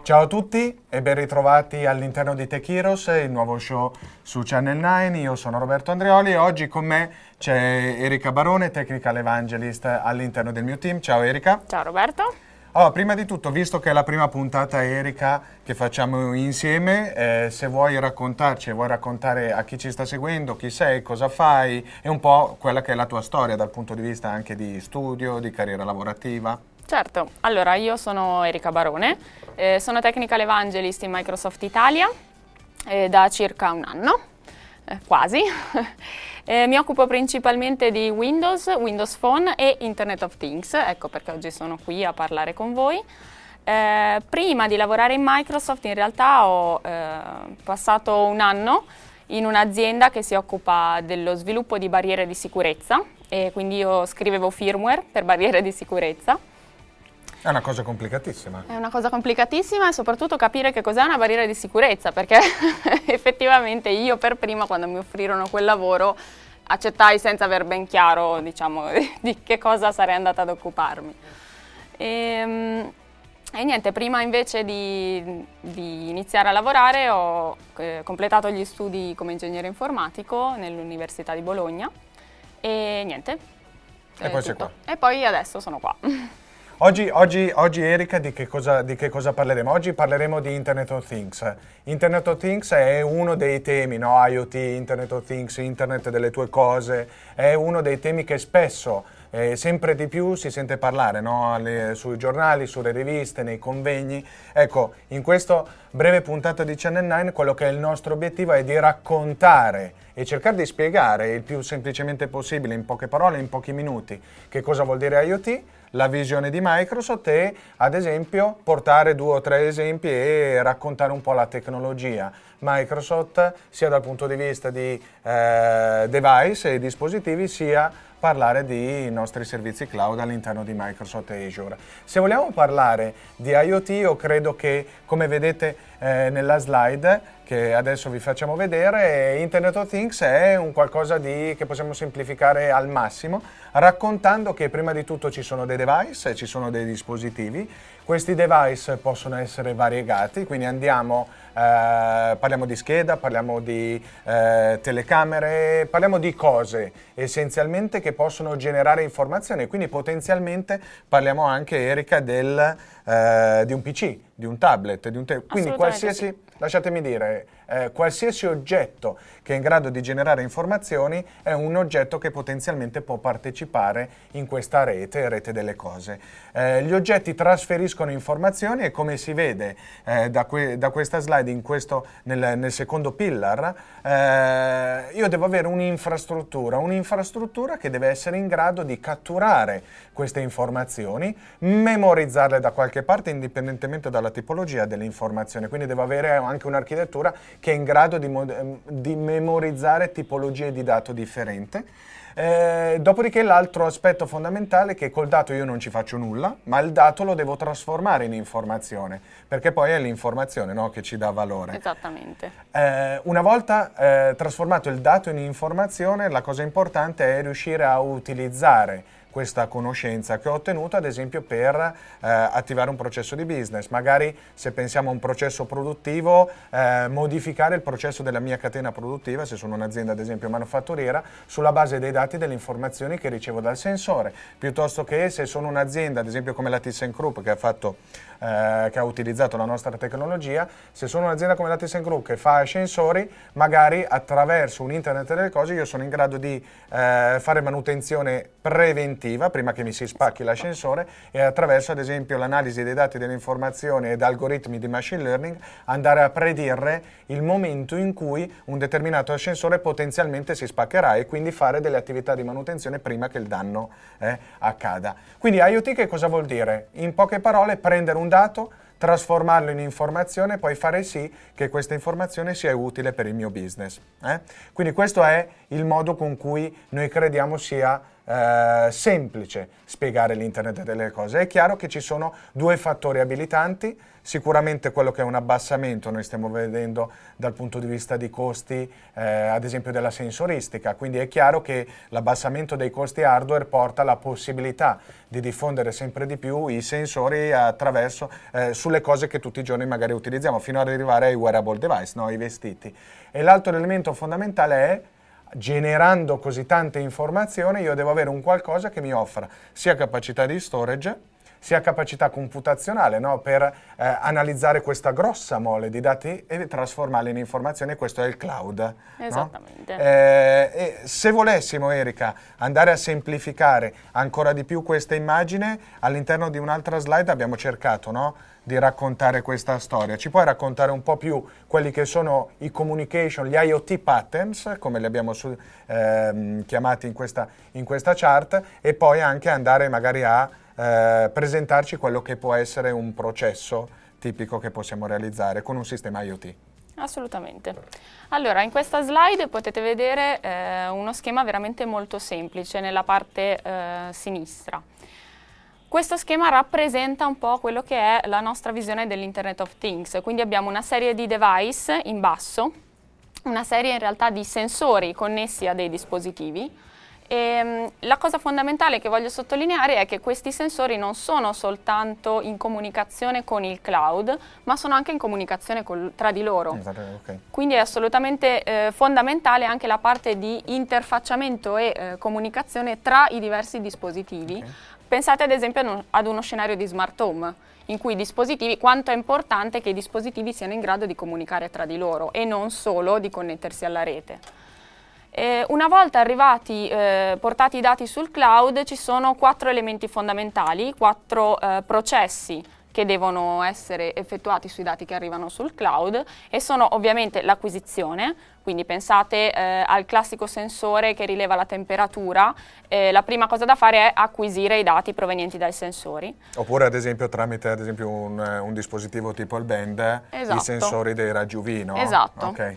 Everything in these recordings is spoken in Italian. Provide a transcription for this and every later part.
Ciao a tutti e ben ritrovati all'interno di Tech Heroes, il nuovo show su Channel 9. Io sono Roberto Andreoli e oggi con me c'è Erika Barone, Technical Evangelist all'interno del mio team. Ciao Erika. Ciao Roberto. Allora, prima di tutto, visto che è la prima puntata, Erika, che facciamo insieme, se vuoi raccontarci, vuoi raccontare a chi ci sta seguendo, chi sei, cosa fai, e un po' quella che è la tua storia dal punto di vista anche di studio, di carriera lavorativa. Certo, allora io sono Erika Barone, sono Technical Evangelist in Microsoft Italia da circa un anno, quasi. Mi occupo principalmente di Windows, Windows Phone e Internet of Things, ecco perché oggi sono qui a parlare con voi. Prima di lavorare in Microsoft in realtà ho passato un anno in un'azienda che si occupa dello sviluppo di barriere di sicurezza e quindi io scrivevo firmware per barriere di sicurezza. È una cosa complicatissima. È una cosa complicatissima e soprattutto capire che cos'è una barriera di sicurezza, perché effettivamente io per prima, quando mi offrirono quel lavoro, accettai senza aver ben chiaro, diciamo, di che cosa sarei andata ad occuparmi. E niente, prima invece di iniziare a lavorare ho completato gli studi come ingegnere informatico nell'Università di Bologna e niente. E poi sei qua. E poi adesso sono qua. Oggi Erika, di che cosa parleremo? Oggi parleremo di Internet of Things. Internet of Things è uno dei temi, no? IoT, Internet of Things, Internet delle tue cose, è uno dei temi che spesso, sempre di più si sente parlare, no? Sui giornali, sulle riviste, nei convegni. Ecco, in questa breve puntata di Channel 9 quello che è il nostro obiettivo è di raccontare e cercare di spiegare il più semplicemente possibile, in poche parole, in pochi minuti, che cosa vuol dire IoT, la visione di Microsoft e, ad esempio, portare 2 o 3 esempi e raccontare un po' la tecnologia Microsoft, sia dal punto di vista di device e dispositivi, sia parlare di nostri servizi cloud all'interno di Microsoft Azure. Se vogliamo parlare di IoT, io credo che, come vedete nella slide che adesso vi facciamo vedere, Internet of Things è un qualcosa che possiamo semplificare al massimo, raccontando che prima di tutto ci sono dei device, ci sono dei dispositivi. Questi device possono essere variegati, quindi parliamo di scheda, parliamo di telecamere, parliamo di cose essenzialmente che possono generare informazioni, quindi potenzialmente parliamo anche, Erika, di un PC, di un tablet, quindi qualsiasi, sì. Lasciatemi dire, qualsiasi oggetto che è in grado di generare informazioni è un oggetto che potenzialmente può partecipare in questa rete delle cose. Gli oggetti trasferiscono informazioni e, come si vede da questa slide nel secondo pillar, io devo avere un'infrastruttura che deve essere in grado di catturare queste informazioni, memorizzarle da qualche parte indipendentemente dalla tipologia dell'informazione, quindi devo avere anche un'architettura che è in grado di memorizzare tipologie di dato differenti. Dopodiché l'altro aspetto fondamentale è che col dato io non ci faccio nulla, ma il dato lo devo trasformare in informazione, perché poi è l'informazione, no, che ci dà valore. Esattamente. Una volta trasformato il dato in informazione, la cosa importante è riuscire a utilizzare questa conoscenza che ho ottenuto, ad esempio, per attivare un processo di business. Magari, se pensiamo a un processo produttivo, modificare il processo della mia catena produttiva, se sono un'azienda, ad esempio, manufatturiera, sulla base dei dati e delle informazioni che ricevo dal sensore, piuttosto che se sono un'azienda, ad esempio come la ThyssenKrupp, che ha utilizzato la nostra tecnologia. Se sono un'azienda come la ThyssenKrupp che fa ascensori, magari attraverso un internet delle cose io sono in grado di fare manutenzione preventiva prima che mi si spacchi l'ascensore e, attraverso ad esempio l'analisi dei dati delle informazioni ed algoritmi di machine learning, andare a predire il momento in cui un determinato ascensore potenzialmente si spaccherà e quindi fare delle attività di manutenzione prima che il danno accada. Quindi IoT che cosa vuol dire? In poche parole, prendere un dato, trasformarlo in informazione e poi fare sì che questa informazione sia utile per il mio business. Quindi questo è il modo con cui noi crediamo sia semplice spiegare l'internet delle cose. È chiaro che ci sono due fattori abilitanti, sicuramente quello che è un abbassamento, noi stiamo vedendo dal punto di vista di costi, ad esempio della sensoristica, quindi è chiaro che l'abbassamento dei costi hardware porta alla possibilità di diffondere sempre di più i sensori attraverso, sulle cose che tutti i giorni magari utilizziamo, fino ad arrivare ai wearable device, no? Ai vestiti. E l'altro elemento fondamentale è, generando così tante informazioni, io devo avere un qualcosa che mi offra sia capacità di storage, sia capacità computazionale, no? Per analizzare questa grossa mole di dati e trasformarli in informazioni, e questo è il cloud. Esattamente. No? E se volessimo, Erika, andare a semplificare ancora di più questa immagine, all'interno di un'altra slide abbiamo cercato, no? Di raccontare questa storia. Ci puoi raccontare un po' più quelli che sono i communication, gli IoT patterns, come li abbiamo chiamati in questa chart, e poi anche andare magari a presentarci quello che può essere un processo tipico che possiamo realizzare con un sistema IoT. Assolutamente. Allora, in questa slide potete vedere uno schema veramente molto semplice nella parte sinistra. Questo schema rappresenta un po' quello che è la nostra visione dell'Internet of Things, quindi abbiamo una serie di device in basso, una serie in realtà di sensori connessi a dei dispositivi. E la cosa fondamentale che voglio sottolineare è che questi sensori non sono soltanto in comunicazione con il cloud, ma sono anche in comunicazione tra di loro. Okay. Quindi è assolutamente fondamentale anche la parte di interfacciamento e comunicazione tra i diversi dispositivi. Okay. Pensate ad esempio ad uno scenario di smart home, in cui i dispositivi, quanto è importante che i dispositivi siano in grado di comunicare tra di loro e non solo di connettersi alla rete. Una volta arrivati, portati i dati sul cloud, ci sono 4 elementi fondamentali, 4 processi che devono essere effettuati sui dati che arrivano sul cloud, e sono ovviamente l'acquisizione, quindi pensate al classico sensore che rileva la temperatura, la prima cosa da fare è acquisire i dati provenienti dai sensori. Oppure ad esempio tramite un dispositivo tipo il band, esatto. I sensori dei raggi UV, no? Esatto. Okay.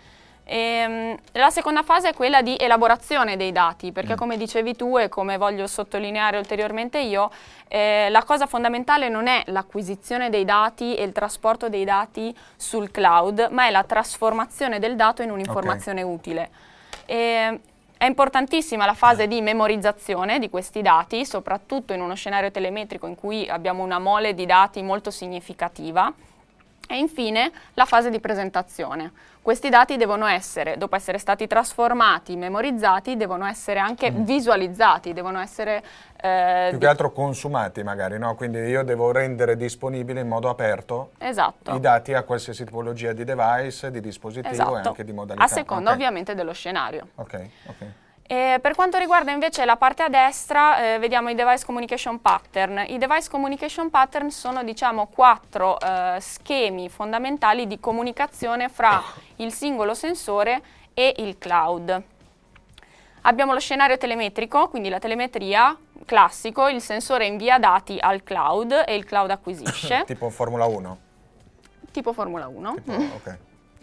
La seconda fase è quella di elaborazione dei dati, perché come dicevi tu e come voglio sottolineare ulteriormente io, la cosa fondamentale non è l'acquisizione dei dati e il trasporto dei dati sul cloud, ma è la trasformazione del dato in un'informazione utile. È importantissima la fase di memorizzazione di questi dati, soprattutto in uno scenario telemetrico in cui abbiamo una mole di dati molto significativa. E infine la fase di presentazione. Questi dati devono essere, dopo essere stati trasformati, memorizzati, devono essere anche visualizzati, devono essere... più che altro consumati magari, no? Quindi io devo rendere disponibile in modo aperto i dati a qualsiasi tipologia di device, di dispositivo e anche di modalità. A seconda ovviamente dello scenario. Ok. Per quanto riguarda invece la parte a destra, vediamo i Device Communication Pattern. I Device Communication Pattern sono, diciamo, 4 schemi fondamentali di comunicazione fra il singolo sensore e il cloud. Abbiamo lo scenario telemetrico, quindi la telemetria, classico, il sensore invia dati al cloud e il cloud acquisisce. Tipo Formula 1? Tipo Formula 1. Ok.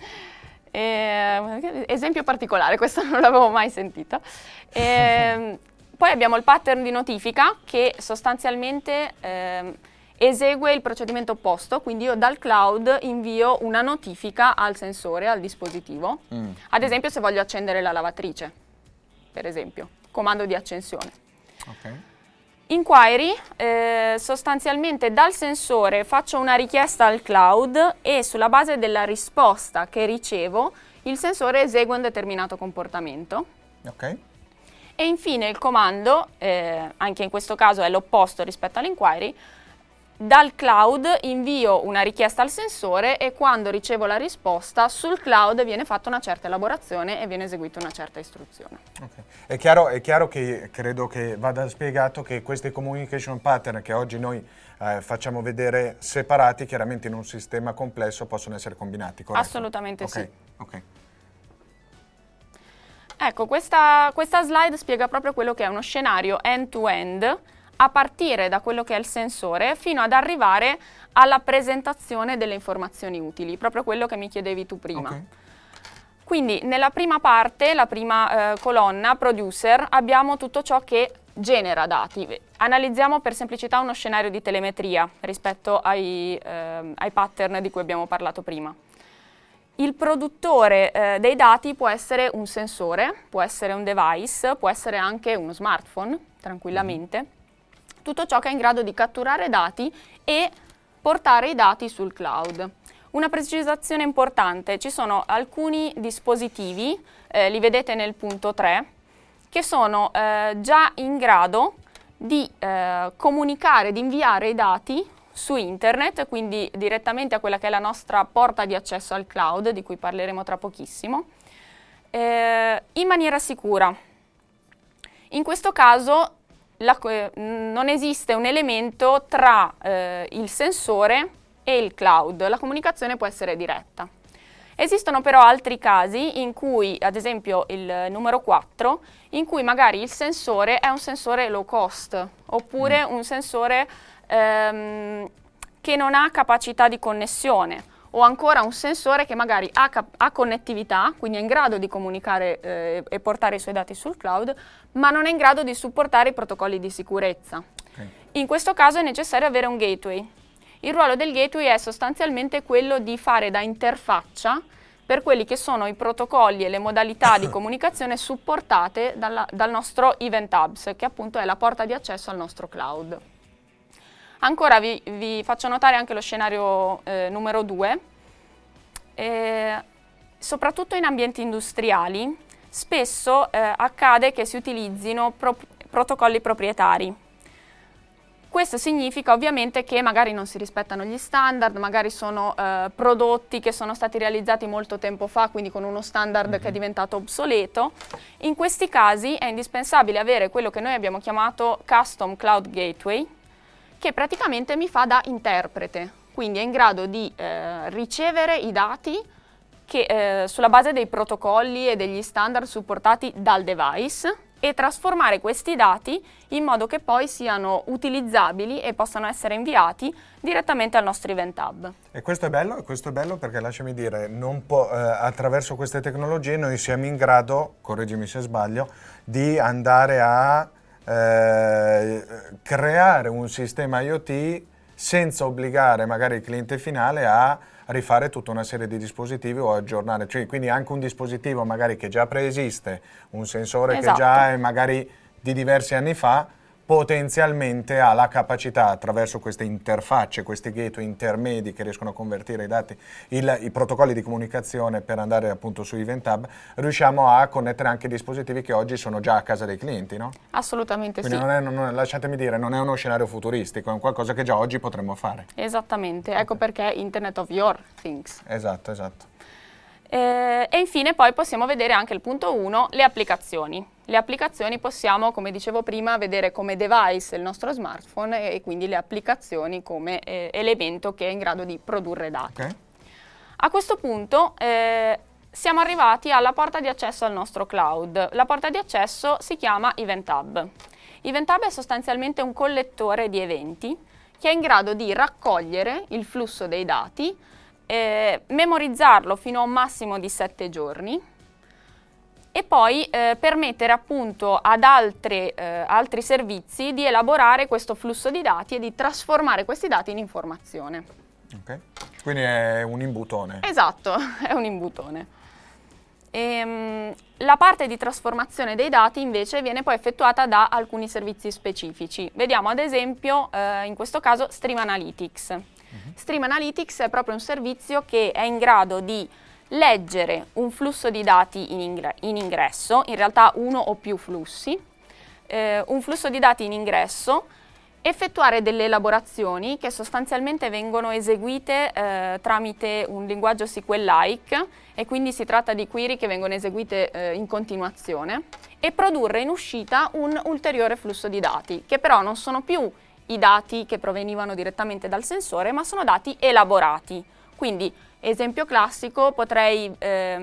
Esempio particolare, questo non l'avevo mai sentito. Poi abbiamo il pattern di notifica che sostanzialmente esegue il procedimento opposto, quindi io dal cloud invio una notifica al sensore, al dispositivo, ad esempio se voglio accendere la lavatrice, per esempio, comando di accensione. Okay. Inquiry, sostanzialmente dal sensore faccio una richiesta al cloud e sulla base della risposta che ricevo il sensore esegue un determinato comportamento. Ok. E infine il comando, anche in questo caso è l'opposto rispetto all'inquiry, dal cloud invio una richiesta al sensore e quando ricevo la risposta sul cloud viene fatta una certa elaborazione e viene eseguita una certa istruzione. Okay. È chiaro che credo che vada spiegato che questi communication pattern che oggi noi facciamo vedere separati, chiaramente in un sistema complesso possono essere combinati, corretto? Assolutamente sì. Ok. Ecco, questa slide spiega proprio quello che è uno scenario end-to-end a partire da quello che è il sensore fino ad arrivare alla presentazione delle informazioni utili, proprio quello che mi chiedevi tu prima. Quindi nella prima parte, la prima colonna, producer, abbiamo tutto ciò che genera dati. Analizziamo per semplicità uno scenario di telemetria rispetto ai pattern di cui abbiamo parlato prima. Il produttore dei dati può essere un sensore, può essere un device, può essere anche uno smartphone, tranquillamente. Tutto ciò che è in grado di catturare dati e portare i dati sul cloud. Una precisazione importante: ci sono alcuni dispositivi, li vedete nel punto 3, che sono già in grado di comunicare, di inviare i dati su internet, quindi direttamente a quella che è la nostra porta di accesso al cloud, di cui parleremo tra pochissimo, in maniera sicura. In questo caso non esiste un elemento tra il sensore e il cloud, la comunicazione può essere diretta. Esistono però altri casi in cui, ad esempio il numero 4, in cui magari il sensore è un sensore low cost, oppure un sensore che non ha capacità di connessione, o ancora un sensore che magari ha connettività, quindi è in grado di comunicare e portare i suoi dati sul cloud, ma non è in grado di supportare i protocolli di sicurezza. Okay. In questo caso è necessario avere un gateway. Il ruolo del gateway è sostanzialmente quello di fare da interfaccia per quelli che sono i protocolli e le modalità di comunicazione supportate dal nostro Event Hubs, che appunto è la porta di accesso al nostro cloud. Ancora vi faccio notare anche lo scenario numero 2. Soprattutto in ambienti industriali, spesso accade che si utilizzino protocolli proprietari. Questo significa ovviamente che magari non si rispettano gli standard, magari sono prodotti che sono stati realizzati molto tempo fa, quindi con uno standard che è diventato obsoleto. In questi casi è indispensabile avere quello che noi abbiamo chiamato Custom Cloud Gateway, che praticamente mi fa da interprete, quindi è in grado di ricevere i dati che, sulla base dei protocolli e degli standard supportati dal device, e trasformare questi dati in modo che poi siano utilizzabili e possano essere inviati direttamente al nostro Event Hub. E questo è bello perché, lasciami dire, attraverso queste tecnologie noi siamo in grado, correggimi se sbaglio, di andare a creare un sistema IoT senza obbligare magari il cliente finale a rifare tutta una serie di dispositivi o aggiornare, cioè, quindi anche un dispositivo magari che già preesiste, un sensore che già è magari di diversi anni fa, potenzialmente ha la capacità, attraverso queste interfacce, questi gateway intermedi che riescono a convertire i dati, i protocolli di comunicazione per andare appunto su Event Hub, riusciamo a connettere anche dispositivi che oggi sono già a casa dei clienti, no? Assolutamente. Quindi sì. Lasciatemi dire, non è uno scenario futuristico, è un qualcosa che già oggi potremmo fare. Esattamente, ecco perché Internet of Your Things. Esatto. E infine poi possiamo vedere anche il punto 1, le applicazioni. Le applicazioni possiamo, come dicevo prima, vedere come device il nostro smartphone e quindi le applicazioni come elemento che è in grado di produrre dati. Okay. A questo punto siamo arrivati alla porta di accesso al nostro cloud. La porta di accesso si chiama Event Hub. Event Hub è sostanzialmente un collettore di eventi che è in grado di raccogliere il flusso dei dati, memorizzarlo fino a un massimo di 7 giorni e poi permettere appunto ad altri servizi di elaborare questo flusso di dati e di trasformare questi dati in informazione. Ok, quindi è un imbutone. Esatto, è un imbutone. La parte di trasformazione dei dati invece viene poi effettuata da alcuni servizi specifici. Vediamo ad esempio in questo caso Stream Analytics. Stream Analytics è proprio un servizio che è in grado di leggere un flusso di dati in ingresso, in realtà uno o più flussi, un flusso di dati in ingresso, effettuare delle elaborazioni che sostanzialmente vengono eseguite tramite un linguaggio SQL-like, e quindi si tratta di query che vengono eseguite in continuazione, e produrre in uscita un ulteriore flusso di dati, che però non sono più i dati che provenivano direttamente dal sensore, ma sono dati elaborati. Quindi, esempio classico, potrei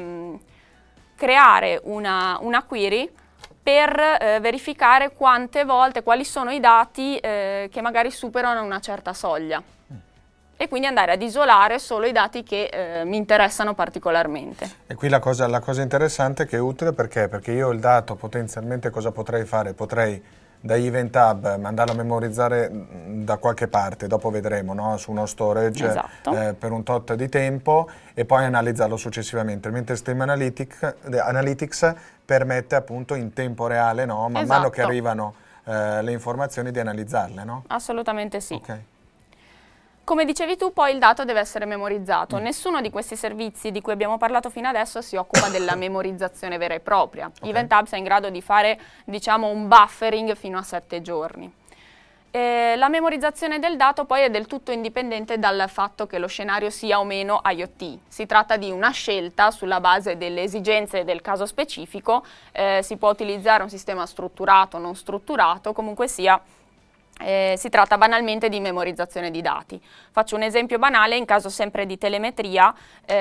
creare una query per verificare quante volte, quali sono i dati che magari superano una certa soglia. e quindi andare ad isolare solo i dati che mi interessano particolarmente. E qui la cosa interessante che è utile perché io il dato potenzialmente cosa potrei fare? Potrei da Event Hub mandarlo a memorizzare da qualche parte, dopo vedremo, no? Su uno storage Esatto. Per un tot di tempo e poi analizzarlo successivamente, mentre Stream Analytics permette appunto in tempo reale, no? Man mano che arrivano le informazioni, di analizzarle, no? Assolutamente sì. Okay. Come dicevi tu, poi il dato deve essere memorizzato. Nessuno di questi servizi di cui abbiamo parlato fino adesso si occupa della memorizzazione vera e propria. Event Hubs è in grado di fare, diciamo, un buffering fino a 7 giorni. La memorizzazione del dato poi è del tutto indipendente dal fatto che lo scenario sia o meno IoT. Si tratta di una scelta sulla base delle esigenze del caso specifico. Si può utilizzare un sistema strutturato o non strutturato, comunque sia. Si tratta banalmente di memorizzazione di dati. Faccio un esempio banale, in caso sempre di telemetria,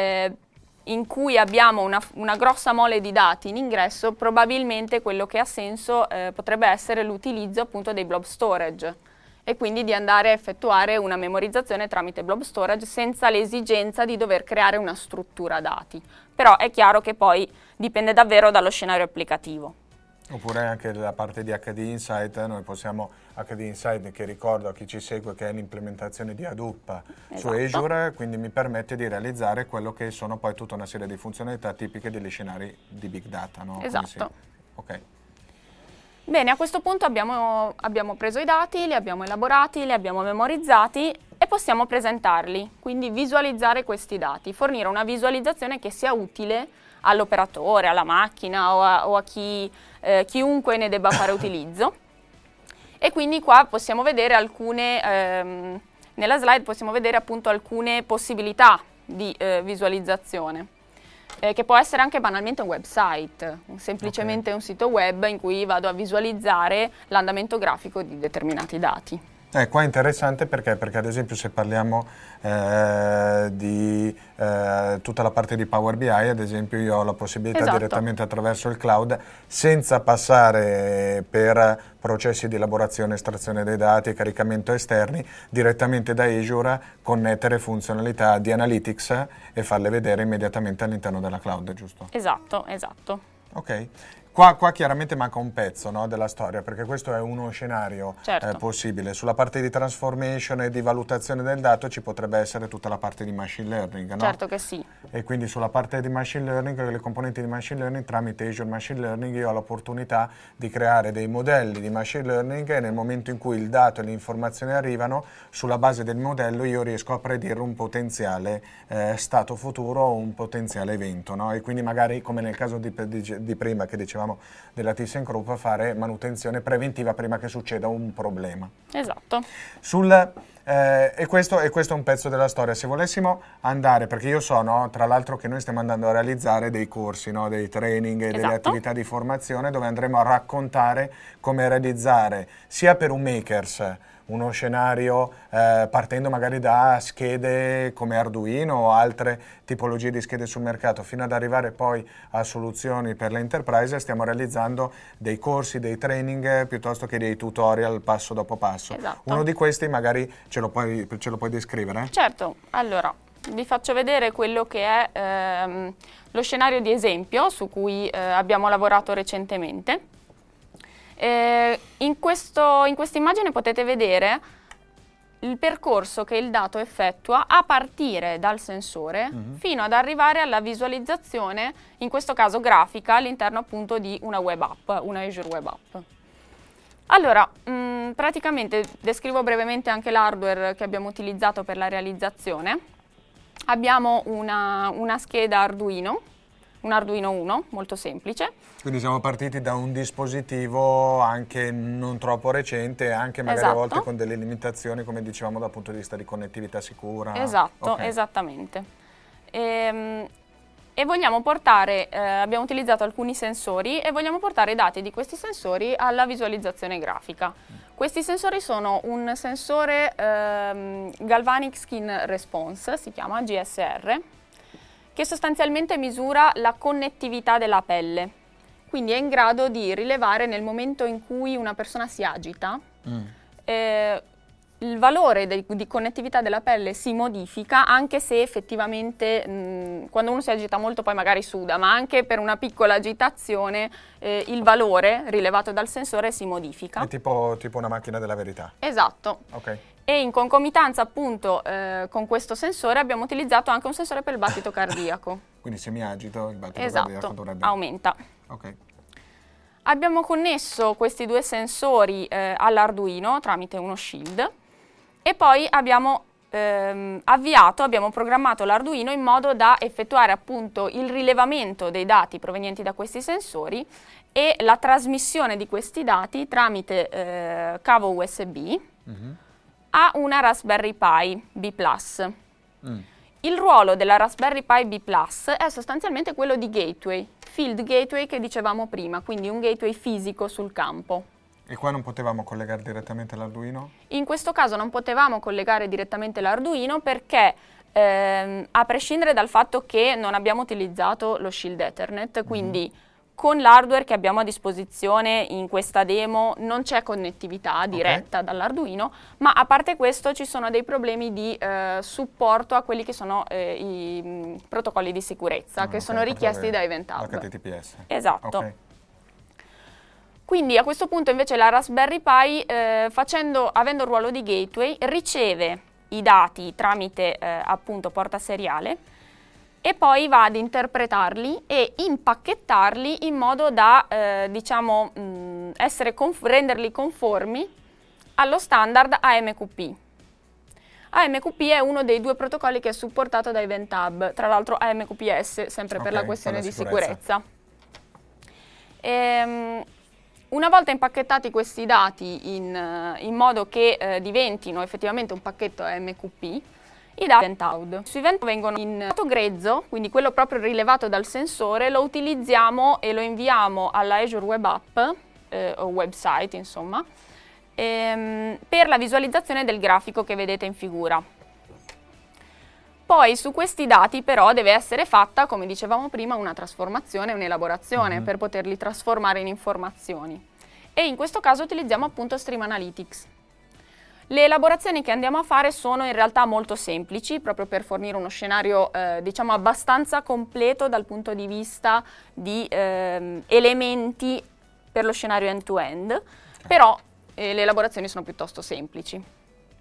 in cui abbiamo una grossa mole di dati in ingresso, probabilmente quello che ha senso potrebbe essere l'utilizzo appunto dei blob storage e quindi di andare a effettuare una memorizzazione tramite blob storage senza l'esigenza di dover creare una struttura dati. Però è chiaro che poi dipende davvero dallo scenario applicativo. Oppure anche la parte di HD Insight, noi possiamo, HD Insight che ricordo a chi ci segue che è l'implementazione di Hadoop su Azure, quindi mi permette di realizzare quello che sono poi tutta una serie di funzionalità tipiche degli scenari di Big Data, no? Esatto. Ok. Bene, a questo punto abbiamo preso i dati, li abbiamo elaborati, li abbiamo memorizzati e possiamo presentarli, quindi visualizzare questi dati, fornire una visualizzazione che sia utile all'operatore, alla macchina o a chiunque ne debba fare utilizzo. E quindi qua possiamo vedere nella slide possiamo vedere appunto alcune possibilità di visualizzazione, che può essere anche banalmente un website, semplicemente un sito web in cui vado a visualizzare l'andamento grafico di determinati dati. Qua è interessante perché ad esempio se parliamo di tutta la parte di Power BI, ad esempio io ho la possibilità direttamente attraverso il cloud, senza passare per processi di elaborazione, estrazione dei dati e caricamento esterni, direttamente da Azure connettere funzionalità di Analytics e farle vedere immediatamente all'interno della cloud, giusto? Esatto, esatto. Ok. Qua chiaramente manca un pezzo, no, della storia, perché questo è uno scenario possibile. Sulla parte di transformation e di valutazione del dato ci potrebbe essere tutta la parte di machine learning, no? Certo che sì. E quindi sulla parte di machine learning, le componenti di machine learning, tramite Azure Machine Learning io ho l'opportunità di creare dei modelli di machine learning e nel momento in cui il dato e le informazioni arrivano, sulla base del modello io riesco a predire un potenziale stato futuro o un potenziale evento, no? E quindi magari, come nel caso di prima che dicevamo della ThyssenKrupp, fare manutenzione preventiva prima che succeda un problema. Esatto. E questo è un pezzo della storia. Se volessimo andare, perché io so, no, tra l'altro che noi stiamo andando a realizzare dei corsi, no, dei training e delle attività di formazione dove andremo a raccontare come realizzare sia per un makers uno scenario partendo magari da schede come Arduino o altre tipologie di schede sul mercato, fino ad arrivare poi a soluzioni per l'enterprise. Stiamo realizzando dei corsi, dei training piuttosto che dei tutorial passo dopo passo. Uno di questi magari ce lo puoi descrivere? Certo, allora vi faccio vedere quello che è lo scenario di esempio su cui abbiamo lavorato recentemente. In questa immagine potete vedere il percorso che il dato effettua a partire dal sensore fino ad arrivare alla visualizzazione, in questo caso grafica, all'interno appunto di una web app, una Azure Web App. Allora, praticamente descrivo brevemente anche l'hardware che abbiamo utilizzato per la realizzazione. Abbiamo una scheda Arduino, un Arduino 1, molto semplice. Quindi siamo partiti da un dispositivo anche non troppo recente, anche magari a volte con delle limitazioni, come dicevamo, dal punto di vista di connettività sicura. Esatto, esattamente. E vogliamo portare, abbiamo utilizzato alcuni sensori e vogliamo portare i dati di questi sensori alla visualizzazione grafica. Questi sensori sono un sensore Galvanic Skin Response, si chiama GSR, che sostanzialmente misura la connettività della pelle, quindi è in grado di rilevare nel momento in cui una persona si agita il valore di connettività della pelle si modifica, anche se effettivamente quando uno si agita molto poi magari suda, ma anche per una piccola agitazione il valore rilevato dal sensore si modifica. È tipo una macchina della verità. Esatto. Ok. E in concomitanza appunto con questo sensore abbiamo utilizzato anche un sensore per il battito cardiaco. Quindi se mi agito il battito Esatto, cardiaco dovrebbe... aumenta. Ok. Abbiamo connesso questi due sensori all'Arduino tramite uno shield e poi abbiamo abbiamo programmato l'Arduino in modo da effettuare appunto il rilevamento dei dati provenienti da questi sensori e la trasmissione di questi dati tramite cavo USB a una Raspberry Pi B+. Il ruolo della Raspberry Pi B+ è sostanzialmente quello di gateway, field gateway che dicevamo prima, quindi un gateway fisico sul campo. E qua non potevamo collegare direttamente l'Arduino? In questo caso non potevamo collegare direttamente l'Arduino perché, a prescindere dal fatto che non abbiamo utilizzato lo Shield Ethernet, quindi con l'hardware che abbiamo a disposizione in questa demo non c'è connettività diretta dall'Arduino, ma a parte questo ci sono dei problemi di supporto a quelli che sono i protocolli di sicurezza che sono richiesti da Event Hub. HTTPS. Esatto. Okay. Quindi a questo punto invece la Raspberry Pi, avendo il ruolo di gateway, riceve i dati tramite appunto porta seriale e poi va ad interpretarli e impacchettarli in modo da renderli conformi allo standard AMQP. AMQP è uno dei due protocolli che è supportato da Event Hub, tra l'altro AMQPS sempre per la questione di sicurezza. Una volta impacchettati questi dati in modo che diventino effettivamente un pacchetto AMQP, i dati Event Hub. Su Event Hub vengono in stato grezzo, quindi quello proprio rilevato dal sensore, lo utilizziamo e lo inviamo alla Azure Web App, o website insomma, per la visualizzazione del grafico che vedete in figura. Poi su questi dati però deve essere fatta, come dicevamo prima, una trasformazione, un'elaborazione per poterli trasformare in informazioni. E in questo caso utilizziamo appunto Stream Analytics. Le elaborazioni che andiamo a fare sono in realtà molto semplici, proprio per fornire uno scenario diciamo abbastanza completo dal punto di vista di elementi per lo scenario end-to-end, però le elaborazioni sono piuttosto semplici.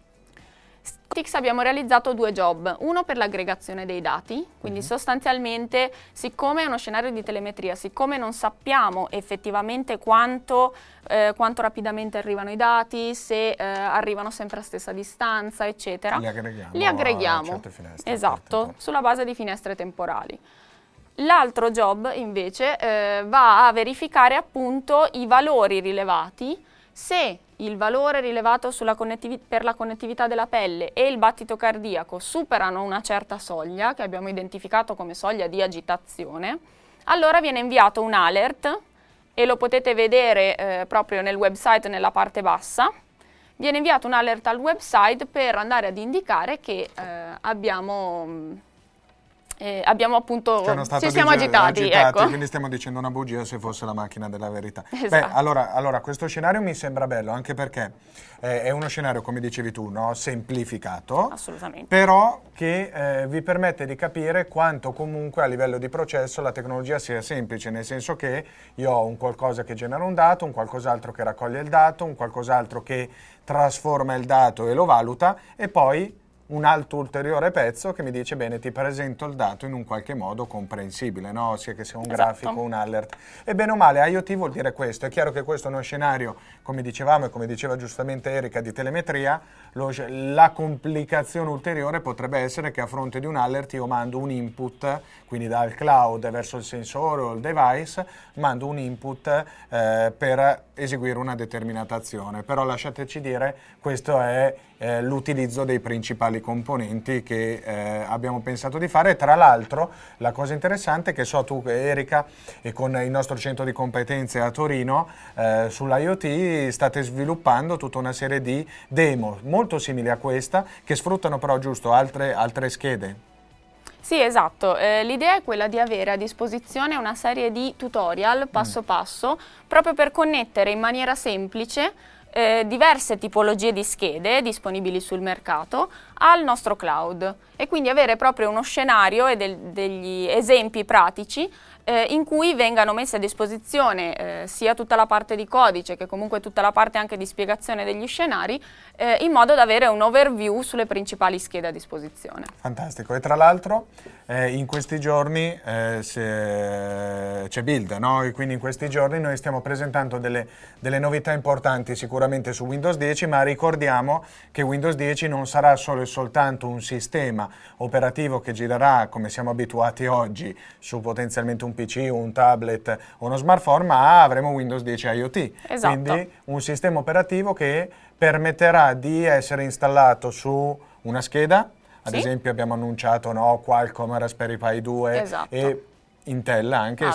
Abbiamo realizzato due job, uno per l'aggregazione dei dati, quindi sostanzialmente siccome è uno scenario di telemetria, siccome non sappiamo effettivamente quanto rapidamente arrivano i dati, se arrivano sempre a stessa distanza, eccetera, li aggreghiamo a certe finestre, esatto, sulla base di finestre temporali. L'altro job invece va a verificare appunto i valori rilevati, se il valore rilevato per la connettività della pelle e il battito cardiaco superano una certa soglia, che abbiamo identificato come soglia di agitazione, allora viene inviato un alert, e lo potete vedere proprio nel website nella parte bassa. Viene inviato un alert al website per andare ad indicare che abbiamo appunto, ci siamo agitati, ecco. Quindi stiamo dicendo una bugia se fosse la macchina della verità. Esatto. Beh, allora questo scenario mi sembra bello, anche perché è uno scenario, come dicevi tu, no? Semplificato, assolutamente, però che vi permette di capire quanto comunque a livello di processo la tecnologia sia semplice, nel senso che io ho un qualcosa che genera un dato, un qualcos'altro che raccoglie il dato, un qualcos'altro che trasforma il dato e lo valuta, e poi un altro ulteriore pezzo che mi dice bene, ti presento il dato in un qualche modo comprensibile, no? Sia che sia un grafico, un alert. E bene o male, IoT vuol dire questo. È chiaro che questo è uno scenario, come dicevamo e come diceva giustamente Erika, di telemetria. La complicazione ulteriore potrebbe essere che a fronte di un alert io mando un input, quindi dal cloud verso il sensore o il device, mando un input per eseguire una determinata azione. Però lasciateci dire, questo è l'utilizzo dei principali componenti che abbiamo pensato di fare. E tra l'altro la cosa interessante è che so tu, Erika, e con il nostro centro di competenze a Torino sull'IoT state sviluppando tutta una serie di demo molto simili a questa, che sfruttano però giusto altre schede. Sì, esatto. L'idea è quella di avere a disposizione una serie di tutorial passo passo, proprio per connettere in maniera semplice diverse tipologie di schede disponibili sul mercato al nostro cloud e quindi avere proprio uno scenario e degli esempi pratici in cui vengano messe a disposizione sia tutta la parte di codice che comunque tutta la parte anche di spiegazione degli scenari in modo da avere un overview sulle principali schede a disposizione. Fantastico, e tra l'altro in questi giorni c'è Build, no? E quindi in questi giorni noi stiamo presentando delle novità importanti sicuramente su Windows 10, ma ricordiamo che Windows 10 non sarà solo e soltanto un sistema operativo che girerà come siamo abituati oggi su potenzialmente un PC, un tablet o uno smartphone, ma avremo Windows 10 IoT, esatto. Quindi un sistema operativo che permetterà di essere installato su una scheda. Ad esempio abbiamo annunciato Qualcomm, Raspberry Pi 2 esatto. e Intel anche,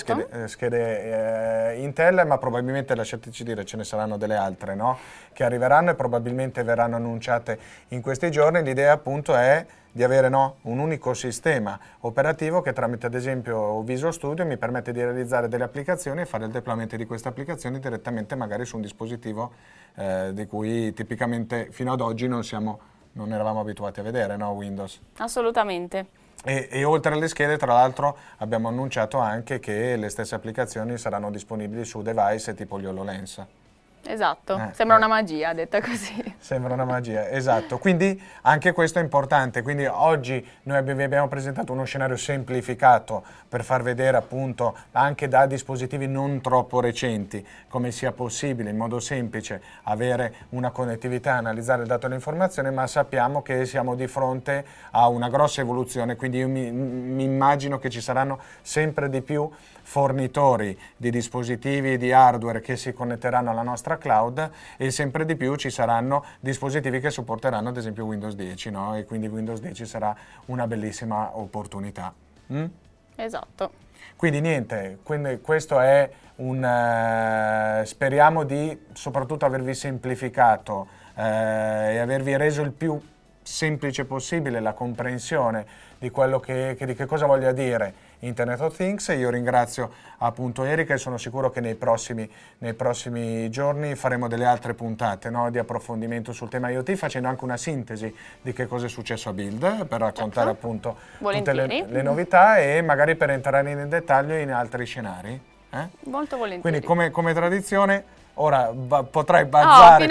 schede Intel, ma probabilmente, lasciateci dire, ce ne saranno delle altre, no? Che arriveranno e probabilmente verranno annunciate in questi giorni. L'idea appunto è di avere un unico sistema operativo che tramite ad esempio Visual Studio mi permette di realizzare delle applicazioni e fare il deployment di queste applicazioni direttamente magari su un dispositivo di cui tipicamente fino ad oggi non eravamo abituati a vedere, no? Windows. Assolutamente. E oltre alle schede, tra l'altro, abbiamo annunciato anche che le stesse applicazioni saranno disponibili su device tipo gli HoloLens. Esatto, sembra una magia detta così. Sembra una magia, esatto. Quindi anche questo è importante. Quindi oggi noi vi abbiamo presentato uno scenario semplificato per far vedere appunto anche da dispositivi non troppo recenti come sia possibile in modo semplice avere una connettività, analizzare il dato e le informazioni, ma sappiamo che siamo di fronte a una grossa evoluzione, quindi io mi immagino che ci saranno sempre di più fornitori di dispositivi di hardware che si connetteranno alla nostra cloud e sempre di più ci saranno dispositivi che supporteranno ad esempio Windows 10, no? E quindi Windows 10 sarà una bellissima opportunità. Esatto. Quindi niente, quindi questo è speriamo di soprattutto avervi semplificato e avervi reso il più semplice possibile la comprensione di quello di che cosa voglia dire Internet of Things. Io ringrazio appunto Erika e sono sicuro che nei prossimi giorni faremo delle altre puntate, no, di approfondimento sul tema IoT, facendo anche una sintesi di che cosa è successo a Build per raccontare appunto tutte le novità e magari per entrare nel dettaglio in altri scenari. Molto volentieri. Quindi come tradizione ora potrai buzzare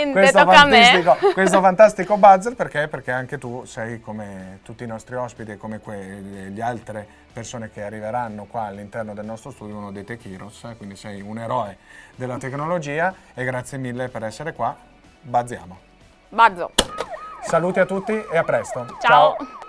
questo fantastico buzzer perché anche tu sei come tutti i nostri ospiti e come le altre persone che arriveranno qua all'interno del nostro studio uno dei Tech Heroes, quindi sei un eroe della tecnologia e grazie mille per essere qua. Buzziamo. Buzzo. Saluti a tutti e a presto. Ciao.